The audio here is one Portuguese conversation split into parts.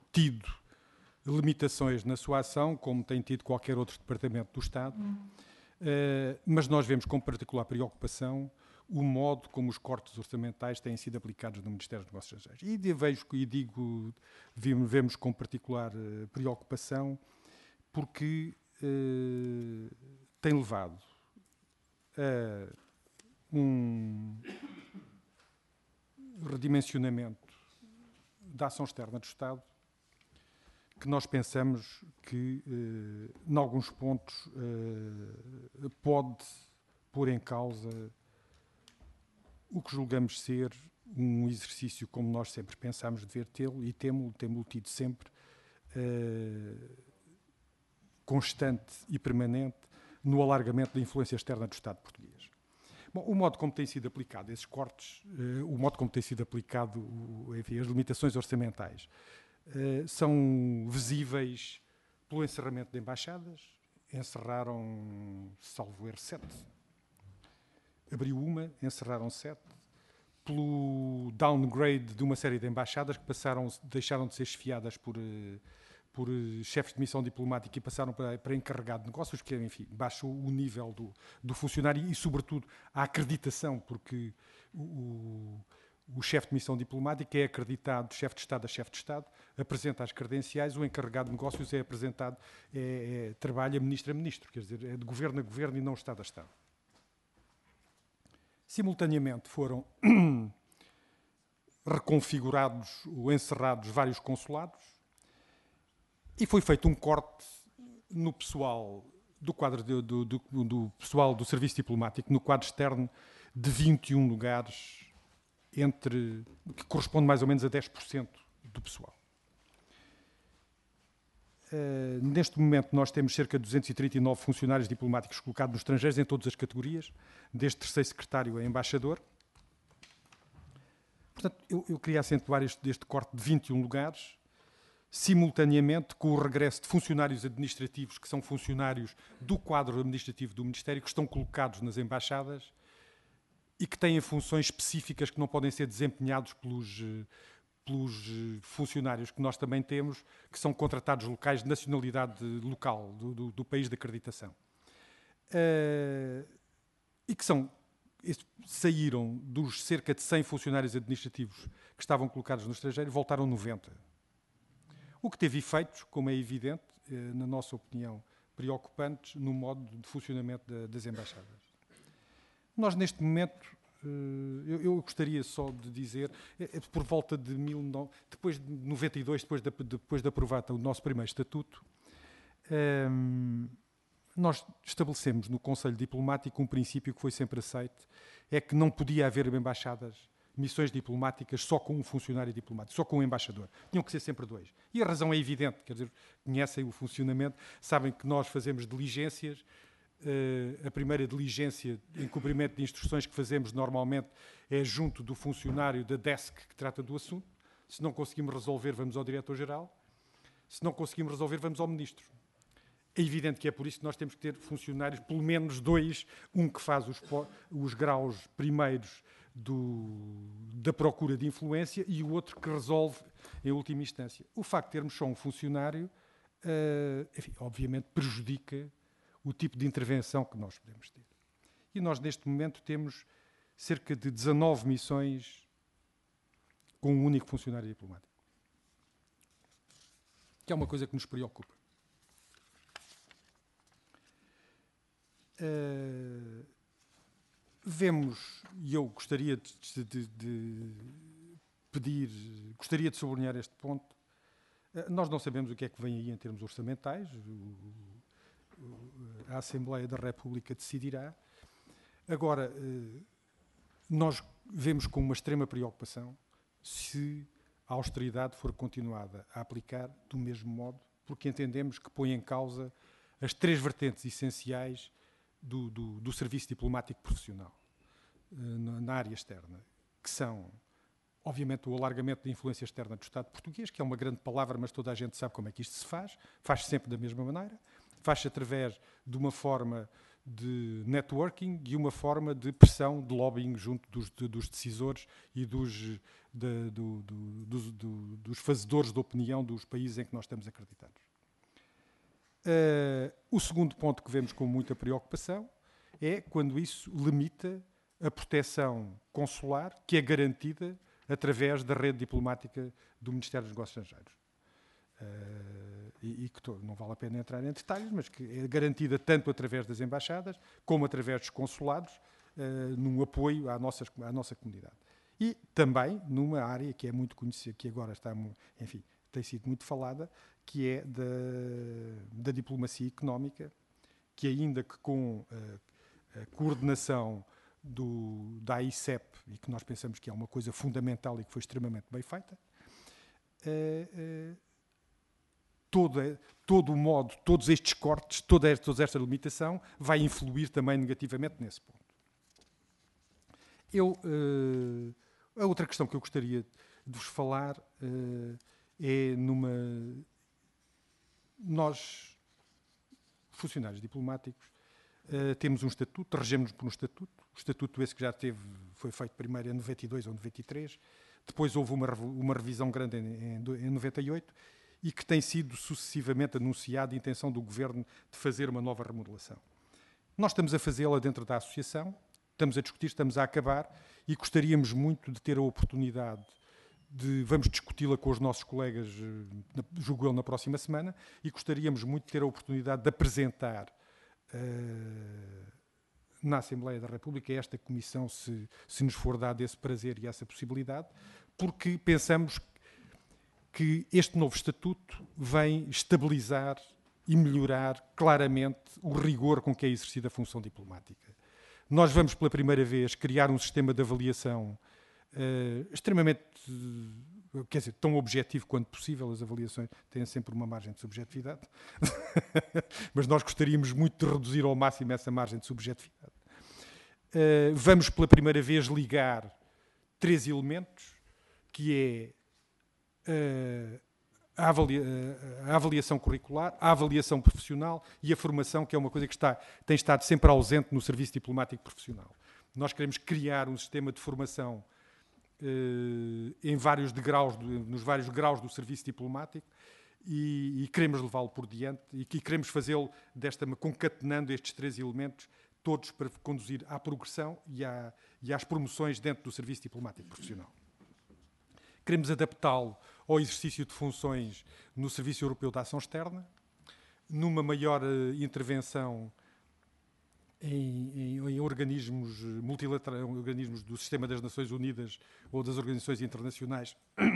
tido limitações na sua ação, como tem tido qualquer outro departamento do Estado, mas nós vemos com particular preocupação o modo como os cortes orçamentais têm sido aplicados no Ministério dos Negócios Estrangeiros. Vemos com particular preocupação porque tem levado a um redimensionamento da ação externa do Estado que nós pensamos que, em alguns pontos, pode pôr em causa o que julgamos ser um exercício, como nós sempre pensámos dever tê-lo, e temos-lo tido sempre, constante e permanente, no alargamento da influência externa do Estado português. Bom, o modo como têm sido aplicados esses cortes, o modo como têm sido aplicado, enfim, as limitações orçamentais, são visíveis pelo encerramento de embaixadas. Encerraram, salvo erro, 7. Abriu uma, encerraram 7. Pelo downgrade de uma série de embaixadas que deixaram de ser chefiadas por chefes de missão diplomática e passaram para encarregado de negócios, que, enfim, baixou o nível do funcionário e, sobretudo, a acreditação, porque o chefe de missão diplomática é acreditado, chefe de Estado a chefe de Estado, apresenta as credenciais, o encarregado de negócios é apresentado, trabalha ministro a ministro, quer dizer, é de governo a governo e não Estado a Estado. Simultaneamente foram reconfigurados ou encerrados vários consulados e foi feito um corte no pessoal do quadro do pessoal do serviço diplomático, no quadro externo, de 21 lugares, que corresponde mais ou menos a 10% do pessoal. Neste momento nós temos cerca de 239 funcionários diplomáticos colocados nos estrangeiros em todas as categorias, desde terceiro secretário a embaixador. Portanto, eu queria acentuar este corte de 21 lugares, simultaneamente com o regresso de funcionários administrativos, que são funcionários do quadro administrativo do Ministério, que estão colocados nas embaixadas e que têm funções específicas que não podem ser desempenhados pelos funcionários que nós também temos, que são contratados locais de nacionalidade local, do país de acreditação. E que saíram dos cerca de 100 funcionários administrativos que estavam colocados no estrangeiro, voltaram 90. O que teve efeitos, como é evidente, na nossa opinião, preocupantes no modo de funcionamento das embaixadas. Nós, neste momento, eu gostaria só de dizer, por volta de depois de 92, depois de aprovar o nosso primeiro estatuto, nós estabelecemos no Conselho Diplomático um princípio que foi sempre aceito, é que não podia haver embaixadas, missões diplomáticas só com um funcionário diplomático, só com um embaixador. Tinham que ser sempre 2. E a razão é evidente, quer dizer, conhecem o funcionamento, sabem que nós fazemos diligências. A primeira diligência em cumprimento de instruções que fazemos normalmente é junto do funcionário da desk que trata do assunto. Se não conseguimos resolver, vamos ao diretor-geral. Se não conseguimos resolver, vamos ao ministro. É evidente que é por isso que nós temos que ter funcionários, pelo menos 2, um que faz os graus primeiros da procura de influência e o outro que resolve em última instância. O facto de termos só um funcionário, enfim, obviamente prejudica o tipo de intervenção que nós podemos ter. E nós, neste momento, temos cerca de 19 missões com um único funcionário diplomático. Que é uma coisa que nos preocupa. Vemos, e eu gostaria gostaria de sublinhar este ponto, nós não sabemos o que é que vem aí em termos orçamentais, a Assembleia da República decidirá. Agora, nós vemos com uma extrema preocupação se a austeridade for continuada a aplicar do mesmo modo, porque entendemos que põe em causa as 3 vertentes essenciais do serviço diplomático profissional na área externa, que são, obviamente, o alargamento da influência externa do Estado português, que é uma grande palavra, mas toda a gente sabe como é que isto se faz sempre da mesma maneira. Faz-se através de uma forma de networking e uma forma de pressão, de lobbying junto dos decisores e dos fazedores de opinião dos países em que nós estamos acreditados. O segundo ponto que vemos com muita preocupação é quando isso limita a proteção consular que é garantida através da rede diplomática do Ministério dos Negócios Estrangeiros. Não vale a pena entrar em detalhes, mas que é garantida tanto através das embaixadas como através dos consulados, num apoio à nossa comunidade. E também numa área que é muito conhecida, que agora está, enfim, tem sido muito falada, que é da diplomacia económica, que ainda que com a coordenação da AICEP, e que nós pensamos que é uma coisa fundamental e que foi extremamente bem feita, todo o modo, todos estes cortes, toda esta limitação vai influir também negativamente nesse ponto. A outra questão que eu gostaria de vos falar é nós, funcionários diplomáticos, temos um estatuto, regemos-nos por um estatuto. O estatuto esse que já foi feito primeiro em 92 ou 93, depois houve uma revisão grande em 98 e que tem sido sucessivamente anunciada a intenção do Governo de fazer uma nova remodelação. Nós estamos a fazê-la dentro da Associação, estamos a discutir, estamos a acabar e gostaríamos muito de ter a oportunidade vamos discuti-la com os nossos colegas, julgo eu, na próxima semana, e gostaríamos muito de ter a oportunidade de apresentar na Assembleia da República esta Comissão, se nos for dado esse prazer e essa possibilidade, porque pensamos que este novo Estatuto vem estabilizar e melhorar claramente o rigor com que é exercida a função diplomática. Nós vamos, pela primeira vez, criar um sistema de avaliação extremamente, quer dizer, tão objetivo quanto possível. As avaliações têm sempre uma margem de subjetividade, mas nós gostaríamos muito de reduzir ao máximo essa margem de subjetividade. Vamos, pela primeira vez, ligar 3 elementos, que é a avaliação curricular, a avaliação profissional e a formação, que é uma coisa que tem estado sempre ausente no serviço diplomático profissional. Nós queremos criar um sistema de formação em vários degraus, nos vários graus do serviço diplomático e queremos levá-lo por diante e queremos fazê-lo concatenando estes 3 elementos, todos para conduzir à progressão e às promoções dentro do serviço diplomático profissional. Queremos adaptá-lo ao exercício de funções no Serviço Europeu de Ação Externa, numa maior intervenção em organismos multilaterais, organismos do Sistema das Nações Unidas ou das organizações internacionais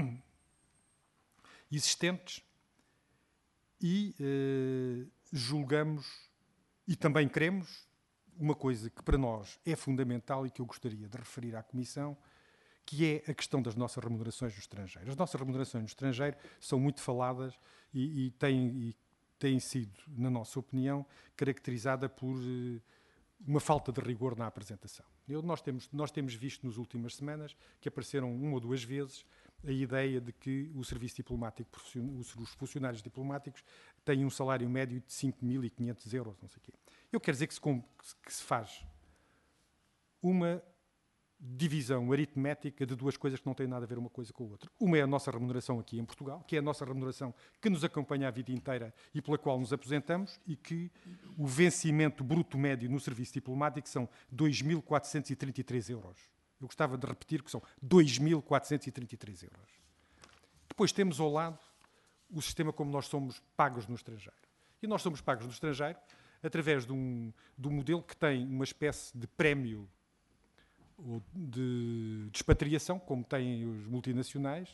existentes e julgamos e também queremos uma coisa que para nós é fundamental e que eu gostaria de referir à Comissão, que é a questão das nossas remunerações no estrangeiro. As nossas remunerações no estrangeiro são muito faladas e têm sido, na nossa opinião, caracterizada por uma falta de rigor na apresentação. Nós temos visto nas últimas semanas que apareceram 1 ou 2 vezes a ideia de que o serviço diplomático, os funcionários diplomáticos têm um salário médio de 5.500 euros, não sei o quê. Eu quero dizer que se faz uma divisão aritmética de 2 coisas que não têm nada a ver uma coisa com a outra. Uma é a nossa remuneração aqui em Portugal, que é a nossa remuneração que nos acompanha a vida inteira e pela qual nos aposentamos, e que o vencimento bruto médio no serviço diplomático são 2.433 euros. Eu gostava de repetir que são 2.433 euros. Depois temos ao lado o sistema como nós somos pagos no estrangeiro. E nós somos pagos no estrangeiro através de um modelo que tem uma espécie de prémio ou de expatriação, como têm os multinacionais.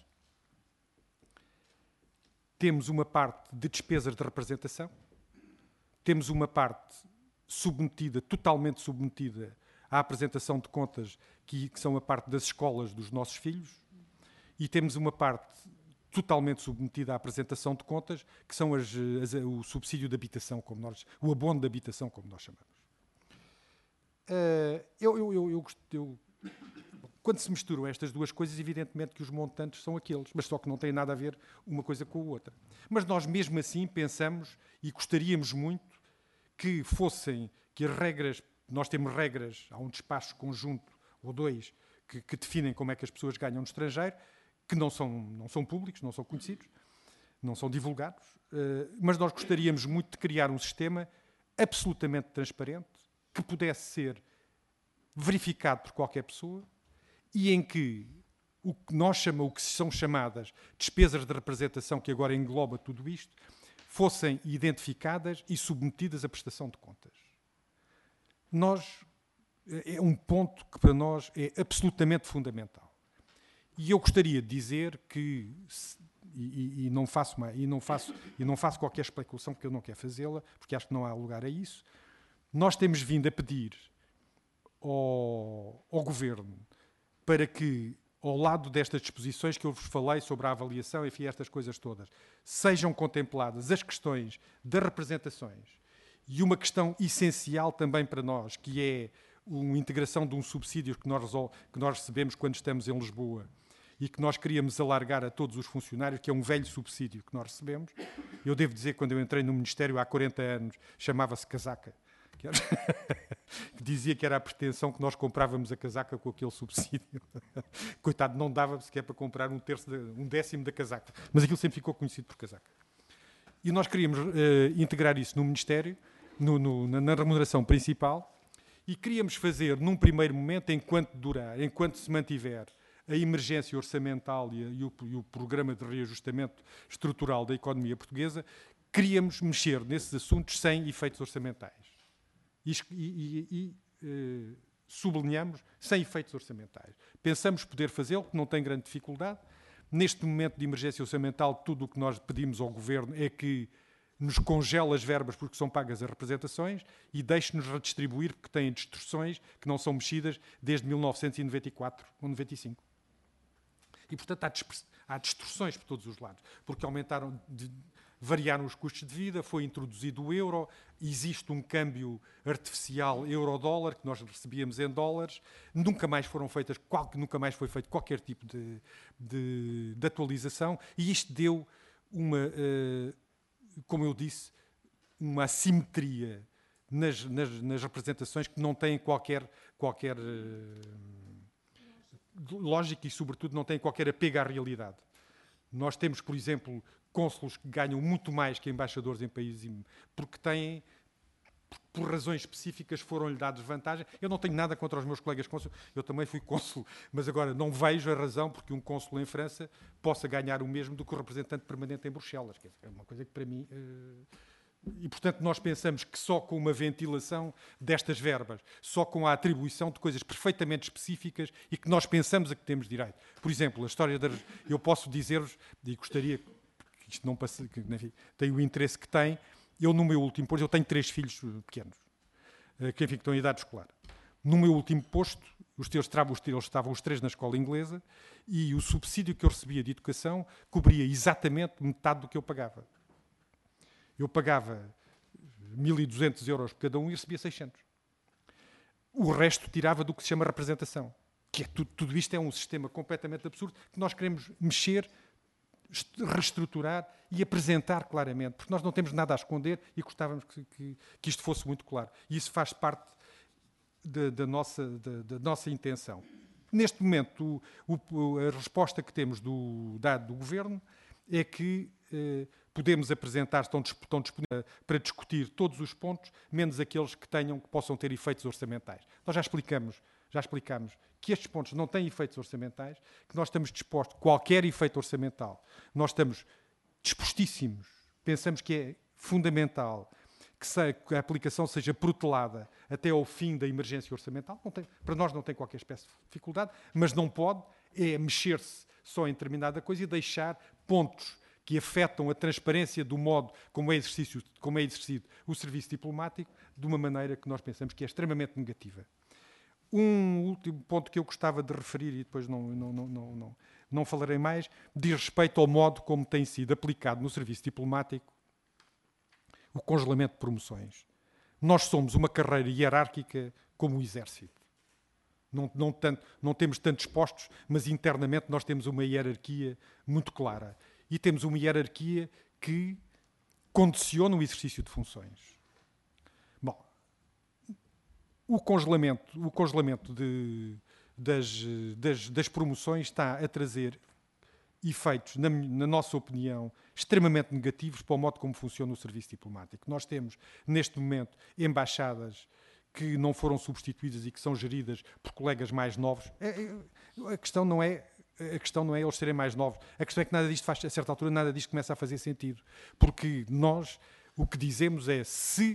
Temos uma parte de despesas de representação, temos uma parte totalmente submetida à apresentação de contas, que são a parte das escolas dos nossos filhos, e temos uma parte totalmente submetida à apresentação de contas, que são o subsídio de habitação, o abono de habitação, como nós chamamos. Quando se misturam estas 2 coisas, evidentemente que os montantes são aqueles, mas só que não têm nada a ver uma coisa com a outra. Mas nós mesmo assim pensamos e gostaríamos muito que que as regras, nós temos regras, há um despacho conjunto, ou dois, que definem como é que as pessoas ganham no estrangeiro, que não são públicos, não são conhecidos, não são divulgados, mas nós gostaríamos muito de criar um sistema absolutamente transparente, que pudesse ser verificado por qualquer pessoa e em que o que são chamadas despesas de representação, que agora engloba tudo isto, fossem identificadas e submetidas à prestação de contas. É um ponto que para nós é absolutamente fundamental. E eu gostaria de dizer que, não faço qualquer especulação, porque eu não quero fazê-la, porque acho que não há lugar a isso, nós temos vindo a pedir ao Governo para que, ao lado destas disposições que eu vos falei sobre a avaliação, enfim, estas coisas todas, sejam contempladas as questões das representações e uma questão essencial também para nós, que é a integração de um subsídio que nós recebemos quando estamos em Lisboa e que nós queríamos alargar a todos os funcionários, que é um velho subsídio que nós recebemos. Eu devo dizer que quando eu entrei no Ministério há 40 anos, chamava-se casaca, que dizia que era a pretensão que nós comprávamos a casaca com aquele subsídio. Coitado, não dava sequer para comprar um décimo da casaca. Mas aquilo sempre ficou conhecido por casaca. E nós queríamos integrar isso no Ministério, na remuneração principal, e queríamos fazer, num primeiro momento, enquanto se mantiver a emergência orçamental e o programa de reajustamento estrutural da economia portuguesa, queríamos mexer nesses assuntos sem efeitos orçamentais. Sublinhamos, sem efeitos orçamentais. Pensamos poder fazê-lo, que não tem grande dificuldade. Neste momento de emergência orçamental, tudo o que nós pedimos ao Governo é que nos congele as verbas porque são pagas as representações e deixe-nos redistribuir porque têm distorções que não são mexidas desde 1994 ou 95. E, portanto, há distorções por todos os lados, porque variaram os custos de vida, foi introduzido o euro, existe um câmbio artificial euro-dólar, que nós recebíamos em dólares, nunca mais foi feito qualquer tipo de atualização, e isto deu como eu disse, uma assimetria nas representações que não têm qualquer lógica e, sobretudo, não têm qualquer apego à realidade. Nós temos, por exemplo, cônsulos que ganham muito mais que embaixadores em países porque por razões específicas, foram-lhe dadas vantagem. Eu não tenho nada contra os meus colegas cônsules, eu também fui cônsul, mas agora não vejo a razão porque um cônsul em França possa ganhar o mesmo do que o representante permanente em Bruxelas. É uma coisa que, para mim... E, portanto, nós pensamos que só com uma ventilação destas verbas, só com a atribuição de coisas perfeitamente específicas e que nós pensamos a que temos direito. Por exemplo, a história eu posso dizer-vos, e gostaria que isto não passe, que, enfim, tem o interesse que tem, eu no meu último posto, eu tenho 3 filhos pequenos, que, enfim, que estão em idade escolar. No meu último posto, eles estavam os 3 na escola inglesa e o subsídio que eu recebia de educação cobria exatamente metade do que eu pagava. Eu pagava 1.200 euros por cada um e recebia 600. O resto tirava do que se chama representação. Que é tudo isto é um sistema completamente absurdo que nós queremos mexer, reestruturar e apresentar claramente, porque nós não temos nada a esconder e gostávamos que isto fosse muito claro. E isso faz parte da nossa intenção. Neste momento, a resposta que temos do Governo é que podemos apresentar, estão disponíveis para discutir todos os pontos, menos aqueles que possam ter efeitos orçamentais. Nós já explicamos que estes pontos não têm efeitos orçamentais, que nós estamos dispostos, qualquer efeito orçamental, nós estamos dispostíssimos, pensamos que é fundamental que a aplicação seja protelada até ao fim da emergência orçamental. Para nós não tem qualquer espécie de dificuldade, mas não pode mexer-se só em determinada coisa e deixar pontos que afetam a transparência do modo como é exercido o serviço diplomático de uma maneira que nós pensamos que é extremamente negativa. Um último ponto que eu gostava de referir, e depois não falarei mais, diz respeito ao modo como tem sido aplicado no serviço diplomático o congelamento de promoções. Nós somos uma carreira hierárquica como o Exército. Não temos tantos postos, mas internamente nós temos uma hierarquia muito clara. E temos uma hierarquia que condiciona o exercício de funções. Bom, o congelamento das promoções está a trazer efeitos, na nossa opinião, extremamente negativos para o modo como funciona o serviço diplomático. Nós temos, neste momento, embaixadas que não foram substituídas e que são geridas por colegas mais novos. A questão não é eles serem mais novos. A questão é que nada disto faz, a certa altura, nada disto começa a fazer sentido. Porque nós, o que dizemos é, se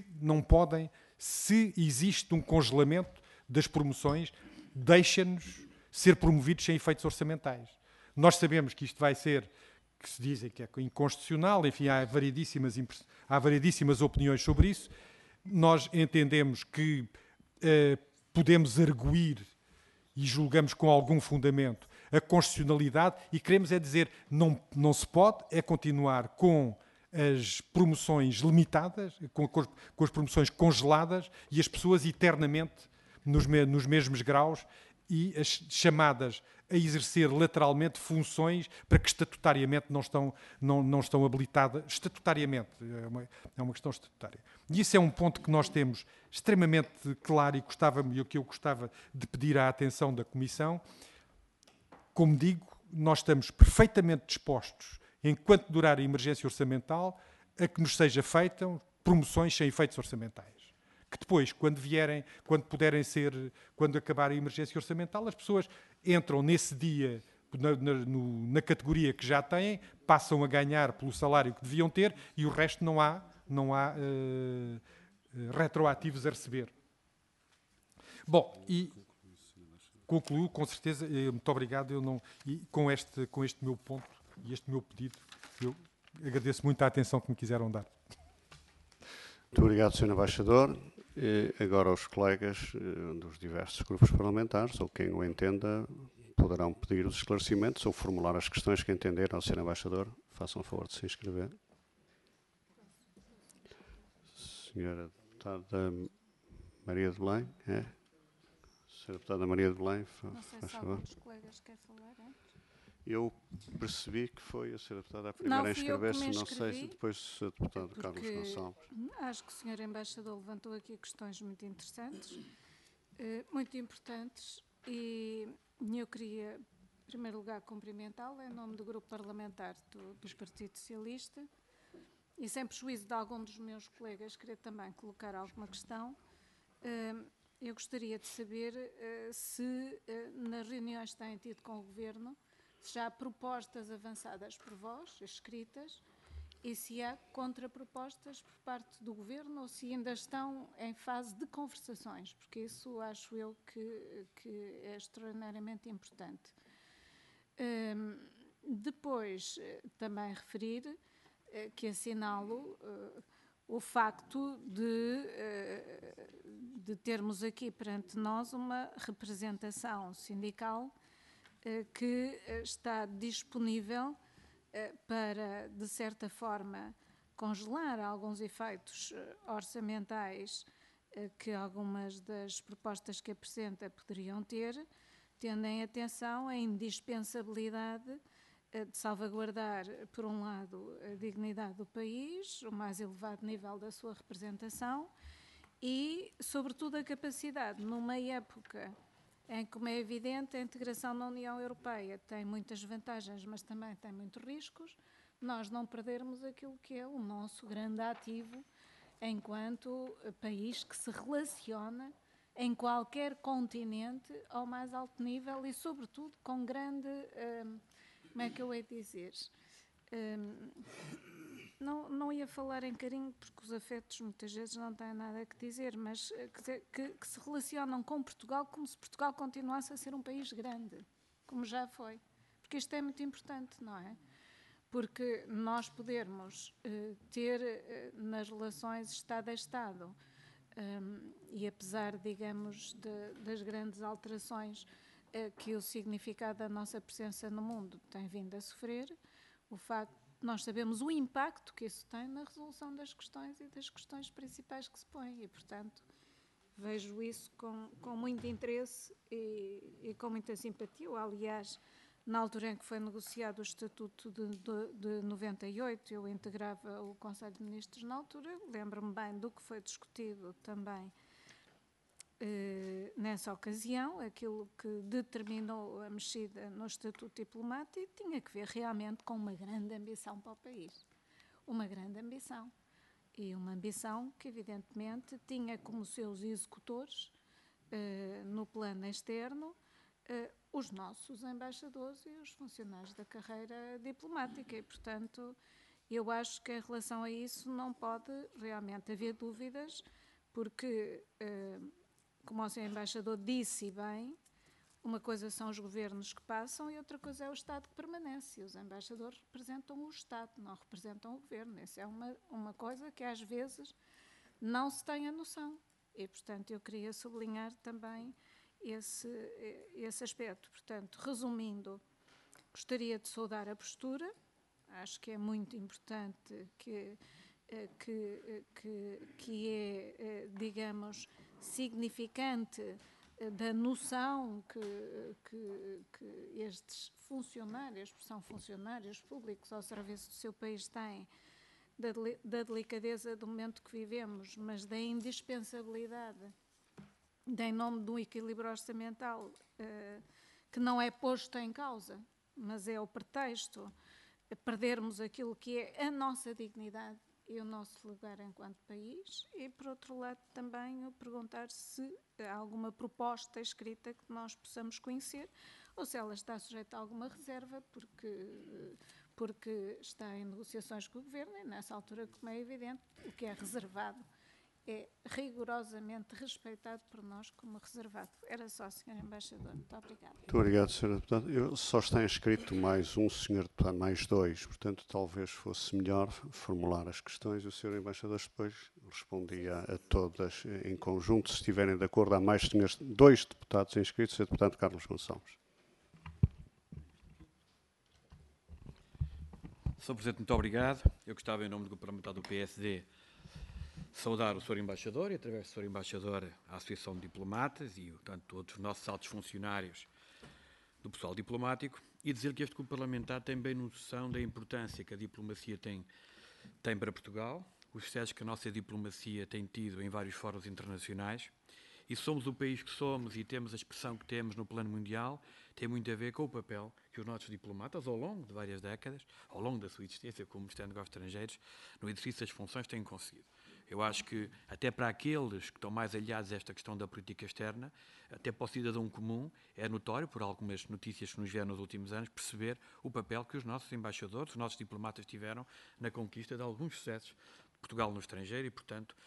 existe um congelamento das promoções, deixa-nos ser promovidos sem efeitos orçamentais. Nós sabemos que isto vai ser, que se dizem que é inconstitucional, enfim, há variedíssimas opiniões sobre isso. Nós entendemos que podemos arguir e julgamos com algum fundamento a constitucionalidade e queremos é dizer, não se pode é continuar com as promoções limitadas, com as promoções congeladas e as pessoas eternamente nos mesmos graus e as chamadas a exercer lateralmente funções para que estatutariamente não estão habilitadas. Estatutariamente, é uma questão estatutária. E isso é um ponto que nós temos extremamente claro e que eu gostava de pedir a atenção da Comissão. Como digo, nós estamos perfeitamente dispostos, enquanto durar a emergência orçamental, a que nos seja feitas promoções sem efeitos orçamentais. Que depois, quando acabar a emergência orçamental, as pessoas entram nesse dia na categoria que já têm, passam a ganhar pelo salário que deviam ter e o resto não há retroativos a receber. Bom, e concluo, com certeza, muito obrigado, e com este meu ponto e este meu pedido, eu agradeço muito a atenção que me quiseram dar. Muito obrigado, Sr. Embaixador. Agora os colegas dos diversos grupos parlamentares, ou quem o entenda, poderão pedir os esclarecimentos ou formular as questões que entenderam ao Sr. Embaixador. Façam o favor de se inscrever. Senhora Deputada Maria de Belém, é? Senhora Deputada Maria de Belém, faz favor. Não sei se algum dos colegas quer falar antes. Eu percebi que foi a Sra. Deputada a primeira a inscrever-se, não sei se depois o Sr. Deputado Carlos Gonçalves. Acho que o Sr. Embaixador levantou aqui questões muito interessantes, muito importantes, e eu queria, em primeiro lugar, cumprimentá-lo em nome do Grupo Parlamentar do Partido Socialista e, sem prejuízo de algum dos meus colegas, queria também colocar alguma questão. Eu gostaria de saber se nas reuniões que têm tido com o Governo, se já há propostas avançadas por vós, escritas, e se há contrapropostas por parte do Governo ou se ainda estão em fase de conversações, porque isso acho eu que é extraordinariamente importante. Depois, também referir que assinalo o facto de termos aqui perante nós uma representação sindical que está disponível para, de certa forma, congelar alguns efeitos orçamentais que algumas das propostas que apresenta poderiam ter, tendo em atenção a indispensabilidade de salvaguardar, por um lado, a dignidade do país, o mais elevado nível da sua representação e, sobretudo, a capacidade, numa época em que, como é evidente, a integração na União Europeia tem muitas vantagens, mas também tem muitos riscos, nós não perdermos aquilo que é o nosso grande ativo enquanto país que se relaciona em qualquer continente ao mais alto nível e, sobretudo, com grande, como é que eu hei de dizer, não ia falar em carinho, porque os afetos muitas vezes não têm nada a dizer, mas que se relacionam com Portugal como se Portugal continuasse a ser um país grande, como já foi. Porque isto é muito importante, não é? Porque nós podermos ter nas relações Estado a Estado, e apesar, digamos, das grandes alterações que o significado da nossa presença no mundo tem vindo a sofrer, o facto nós sabemos o impacto que isso tem na resolução das questões e das questões principais que se põem e, portanto, vejo isso com muito interesse e com muita simpatia. Eu, aliás, na altura em que foi negociado o Estatuto de 98, eu integrava o Conselho de Ministros na altura, lembro-me bem do que foi discutido também nessa ocasião, aquilo que determinou a mexida no Estatuto Diplomático tinha que ver realmente com uma grande ambição para o país. Uma grande ambição. E uma ambição que, evidentemente, tinha como seus executores, no plano externo, os nossos embaixadores e os funcionários da carreira diplomática. E, portanto, eu acho que em relação a isso não pode realmente haver dúvidas, porque, como o Sr. Embaixador disse bem, uma coisa são os governos que passam e outra coisa é o Estado que permanece. E os embaixadores representam o Estado, não representam o governo. Essa é uma coisa que às vezes não se tem a noção. E, portanto, eu queria sublinhar também esse aspecto. Portanto, resumindo, gostaria de saudar a postura. Acho que é muito importante que é, digamos, significante da noção que estes funcionários, porque são funcionários públicos ao serviço do seu país, têm, da delicadeza do momento que vivemos, mas da indispensabilidade, em nome de um equilíbrio orçamental que não é posto em causa, mas é o pretexto a perdermos aquilo que é a nossa dignidade e o nosso lugar enquanto país, e por outro lado também eu perguntar se há alguma proposta escrita que nós possamos conhecer, ou se ela está sujeita a alguma reserva, porque está em negociações com o Governo, e nessa altura, como é evidente, o que é reservado é rigorosamente respeitado por nós como reservado. Era só, Sr. Embaixador. Muito obrigada. Muito obrigado, Sr. Deputado. Eu só está inscrito mais um Sr. Deputado, mais dois, portanto, talvez fosse melhor formular as questões e o Sr. Embaixador depois respondia a todas em conjunto, se estiverem de acordo. Há mais dois deputados inscritos, o Sr. Deputado Carlos Gonçalves. Sr. Presidente, muito obrigado. Eu gostava, em nome do Grupo Parlamentar do PSD, saudar o Sr. Embaixador e, através do Sr. Embaixador, a Associação de Diplomatas e, portanto, todos os nossos altos funcionários do pessoal diplomático, e dizer que este Grupo Parlamentar tem bem noção da importância que a diplomacia tem para Portugal, os sucessos que a nossa diplomacia tem tido em vários fóruns internacionais, e somos o país que somos e temos a expressão que temos no plano mundial, tem muito a ver com o papel que os nossos diplomatas, ao longo de várias décadas, ao longo da sua existência como Ministério dos Negócios Estrangeiros, no exercício das funções, têm conseguido. Eu acho que, até para aqueles que estão mais aliados a esta questão da política externa, até para o cidadão comum, é notório, por algumas notícias que nos vieram nos últimos anos, perceber o papel que os nossos embaixadores, os nossos diplomatas tiveram na conquista de alguns sucessos de Portugal no estrangeiro e, portanto,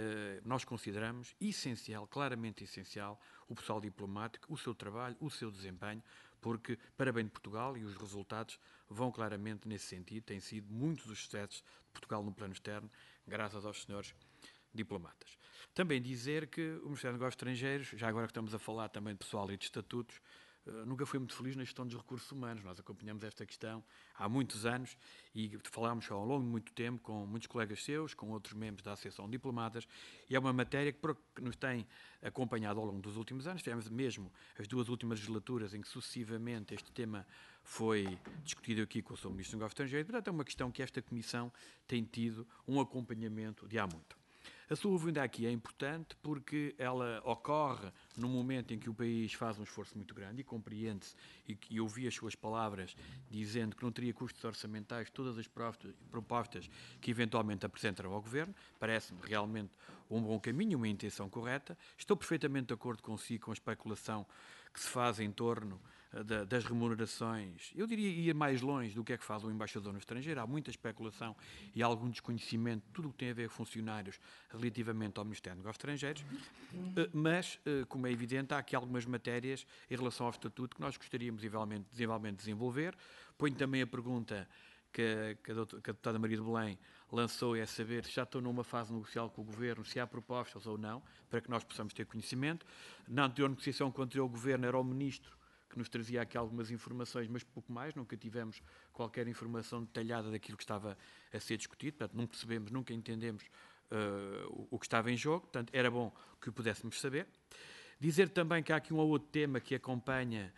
nós consideramos essencial, claramente essencial, o pessoal diplomático, o seu trabalho, o seu desempenho, porque, para bem de Portugal, e os resultados vão claramente nesse sentido, têm sido muitos os sucessos de Portugal no plano externo, graças aos senhores diplomatas. Também dizer que o Ministério dos Negócios Estrangeiros, já agora que estamos a falar também de pessoal e de estatutos, nunca foi muito feliz na gestão dos recursos humanos. Nós acompanhamos esta questão há muitos anos e falámos ao longo de muito tempo com muitos colegas seus, com outros membros da Associação de Diplomatas, e é uma matéria que nos tem acompanhado ao longo dos últimos anos. Tivemos mesmo as duas últimas legislaturas em que sucessivamente este tema foi discutido aqui com o Sr. Ministro dos Negócios Estrangeiros. Portanto, é uma questão que esta Comissão tem tido um acompanhamento de há muito. A sua vinda aqui é importante porque ela ocorre num momento em que o país faz um esforço muito grande e compreende-se, e ouvi as suas palavras dizendo que não teria custos orçamentais todas as propostas que eventualmente apresentarão ao Governo. Parece-me realmente um bom caminho, uma intenção correta. Estou perfeitamente de acordo consigo com a especulação que se faz em torno das remunerações. Eu diria ir mais longe do que é que faz o embaixador no estrangeiro. Há muita especulação e algum desconhecimento de tudo o que tem a ver com funcionários relativamente ao Ministério dos Negócios Estrangeiros, mas, como é evidente, há aqui algumas matérias em relação ao Estatuto que nós gostaríamos igualmente de desenvolver. Ponho também a pergunta que a deputada Maria de Belém lançou, é saber se já estou numa fase negocial com o Governo, se há propostas ou não, para que nós possamos ter conhecimento. Na anterior negociação com o anterior Governo era o Ministro que nos trazia aqui algumas informações, mas pouco mais, nunca tivemos qualquer informação detalhada daquilo que estava a ser discutido, portanto não percebemos, nunca entendemos o que estava em jogo, portanto era bom que o pudéssemos saber. Dizer também que há aqui um ou outro tema que acompanha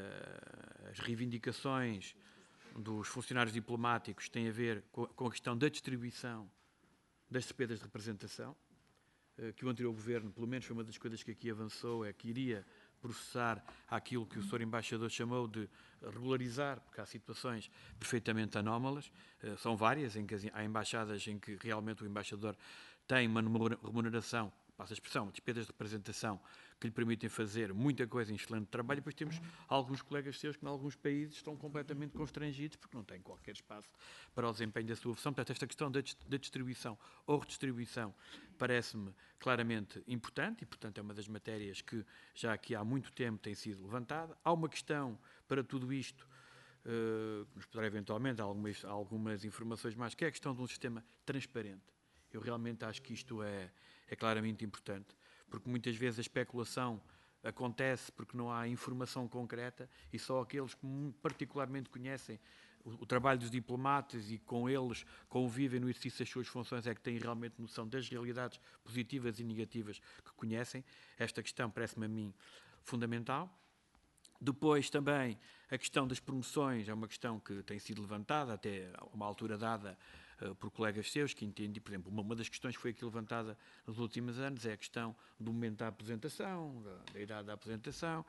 as reivindicações dos funcionários diplomáticos, tem a ver com a questão da distribuição das despesas de representação. que o anterior governo, pelo menos foi uma das coisas que aqui avançou, é que iria processar aquilo que o Sr. Embaixador chamou de regularizar, porque há situações perfeitamente anómalas, são várias, em que há embaixadas em que realmente o embaixador tem uma remuneração, passa a expressão, despesas de representação, que lhe permitem fazer muita coisa em excelente trabalho, e depois temos alguns colegas seus que, em alguns países, estão completamente constrangidos porque não têm qualquer espaço para o desempenho da sua função. Portanto, esta questão da distribuição ou redistribuição parece-me claramente importante e, portanto, é uma das matérias que já aqui há muito tempo tem sido levantada. Há uma questão para tudo isto, que nos poderá eventualmente algumas informações mais, que é a questão de um sistema transparente. Eu realmente acho que isto é claramente importante, porque muitas vezes a especulação acontece porque não há informação concreta e só aqueles que particularmente conhecem o trabalho dos diplomatas e com eles convivem no exercício das suas funções é que têm realmente noção das realidades positivas e negativas que conhecem. Esta questão parece-me a mim fundamental. Depois também a questão das promoções é uma questão que tem sido levantada até a uma altura dada por colegas seus que entendem, por exemplo, uma das questões que foi aqui levantada nos últimos anos é a questão do momento da aposentação, da idade da aposentação,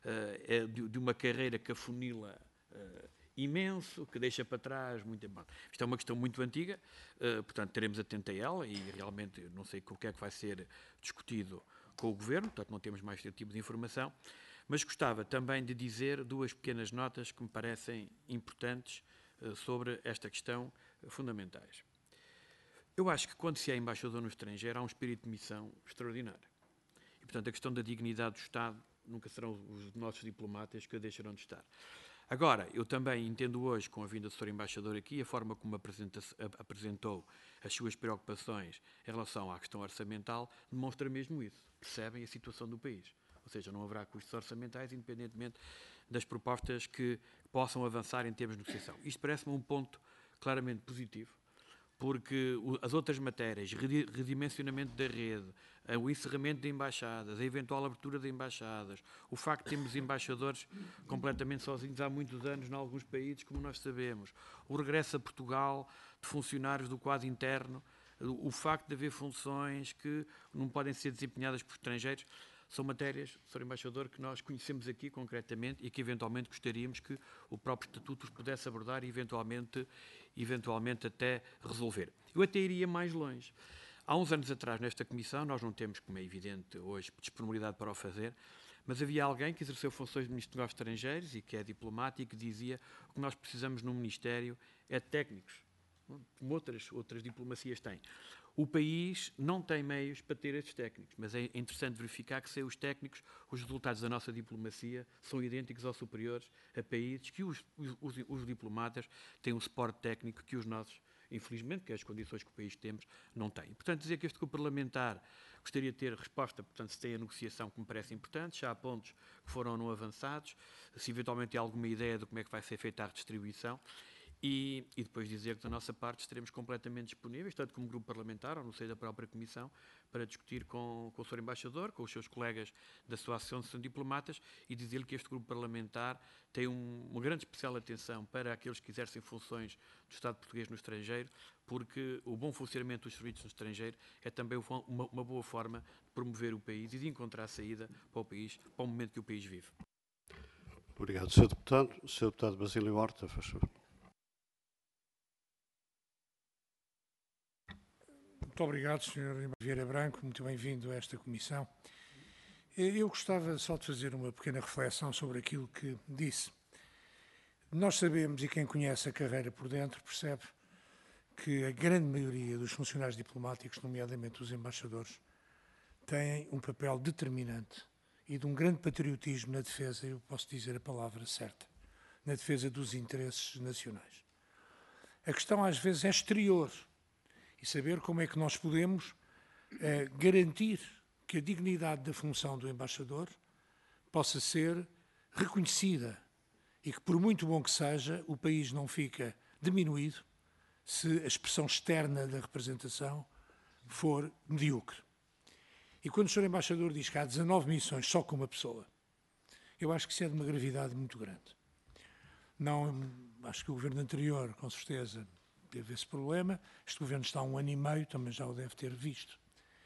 de uma carreira que afunila imenso, que deixa para trás muito embora. Isto é uma questão muito antiga, portanto teremos atento a ela e realmente não sei o que é que vai ser discutido com o Governo, portanto não temos mais esse tipo de informação, mas gostava também de dizer duas pequenas notas que me parecem importantes sobre esta questão fundamentais. Eu acho que quando se é embaixador no estrangeiro há um espírito de missão extraordinário. E, portanto, a questão da dignidade do Estado nunca serão os nossos diplomatas que a deixarão de estar. Agora, eu também entendo hoje, com a vinda do Sr. Embaixador aqui, a forma como apresentou as suas preocupações em relação à questão orçamental, demonstra mesmo isso. Percebem a situação do país. Ou seja, não haverá custos orçamentais, independentemente das propostas que possam avançar em termos de negociação. Isto parece-me um ponto claramente positivo, porque as outras matérias, redimensionamento da rede, o encerramento de embaixadas, a eventual abertura de embaixadas, o facto de termos embaixadores completamente sozinhos há muitos anos em alguns países, como nós sabemos, o regresso a Portugal de funcionários do quadro interno, o facto de haver funções que não podem ser desempenhadas por estrangeiros, são matérias, Sr. Embaixador, que nós conhecemos aqui concretamente e que eventualmente gostaríamos que o próprio Estatuto os pudesse abordar e eventualmente até resolver. Eu até iria mais longe. Há uns anos atrás, nesta Comissão, nós não temos, como é evidente hoje, disponibilidade para o fazer, mas havia alguém que exerceu funções de Ministro dos Negócios Estrangeiros e que é diplomático e que dizia que o que nós precisamos num Ministério é de técnicos, como outras diplomacias têm. O país não tem meios para ter esses técnicos, mas é interessante verificar que, sem os técnicos, os resultados da nossa diplomacia são idênticos ou superiores a países que os diplomatas têm um suporte técnico que os nossos, infelizmente, que as condições que o país temos, não têm. Portanto, dizer que este grupo parlamentar gostaria de ter resposta, portanto, se tem a negociação que me parece importante, já há pontos que foram não avançados, se eventualmente tem alguma ideia de como é que vai ser feita a redistribuição. E depois dizer que da nossa parte estaremos completamente disponíveis, tanto como grupo parlamentar ou no seio da própria Comissão, para discutir com o Sr. Embaixador, com os seus colegas da sua Associação de Diplomatas e dizer-lhe que este grupo parlamentar tem uma grande especial atenção para aqueles que exercem funções do Estado português no estrangeiro, porque o bom funcionamento dos serviços no estrangeiro é também uma boa forma de promover o país e de encontrar saída para o país, para o momento que o país vive. Obrigado, Sr. Deputado. Sr. Deputado Basílio Horta, faz favor. Muito obrigado, Sr. Vieira Branco, muito bem-vindo a esta comissão. Eu gostava só de fazer uma pequena reflexão sobre aquilo que disse. Nós sabemos, e quem conhece a carreira por dentro percebe, que a grande maioria dos funcionários diplomáticos, nomeadamente os embaixadores, têm um papel determinante e de um grande patriotismo na defesa, eu posso dizer a palavra certa, na defesa dos interesses nacionais. A questão às vezes é exterior, e saber como é que nós podemos garantir que a dignidade da função do embaixador possa ser reconhecida e que, por muito bom que seja, o país não fica diminuído se a expressão externa da representação for medíocre. E quando o Sr. Embaixador diz que há 19 missões só com uma pessoa, eu acho que isso é de uma gravidade muito grande. Não, acho que o governo anterior, com certeza, teve esse problema. Este governo está há 1 ano e meio, também já o deve ter visto.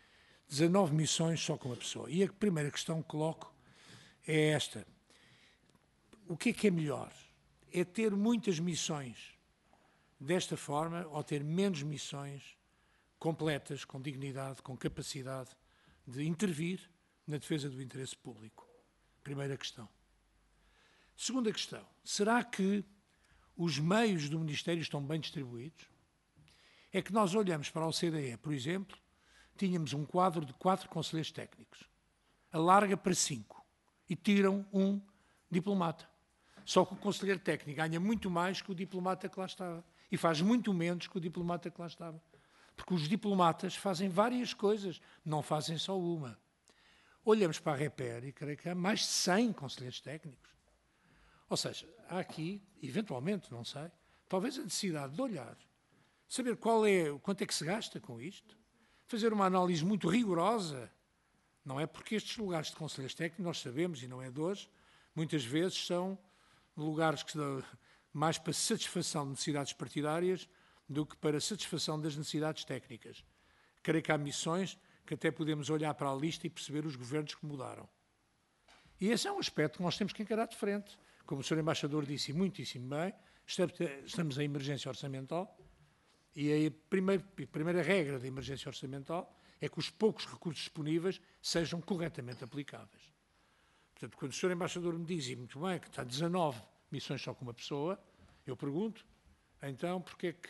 19 missões só com uma pessoa. E a primeira questão que coloco é esta. O que é melhor? É ter muitas missões desta forma ou ter menos missões completas, com dignidade, com capacidade de intervir na defesa do interesse público? Primeira questão. Segunda questão. Será que os meios do Ministério estão bem distribuídos? É que nós olhamos para a OCDE, por exemplo, tínhamos um quadro de 4 conselheiros técnicos. Alarga para 5 e tiram um diplomata. Só que o conselheiro técnico ganha muito mais que o diplomata que lá estava. E faz muito menos que o diplomata que lá estava. Porque os diplomatas fazem várias coisas, não fazem só uma. Olhamos para a REPER e creio que há mais de 100 conselheiros técnicos. Ou seja, há aqui, eventualmente, não sei, talvez a necessidade de olhar, saber quanto é que se gasta com isto, fazer uma análise muito rigorosa. Não é porque estes lugares de conselheiros técnicos, nós sabemos, e não é de hoje, muitas vezes são lugares que dão mais para satisfação de necessidades partidárias do que para satisfação das necessidades técnicas. Creio que há missões que até podemos olhar para a lista e perceber os governos que mudaram. E esse é um aspecto que nós temos que encarar de frente. Como o Sr. Embaixador disse muitíssimo bem, estamos em emergência orçamental e a primeira regra da emergência orçamental é que os poucos recursos disponíveis sejam corretamente aplicáveis. Portanto, quando o Sr. Embaixador me diz, e muito bem, que está 19 missões só com uma pessoa, eu pergunto, então,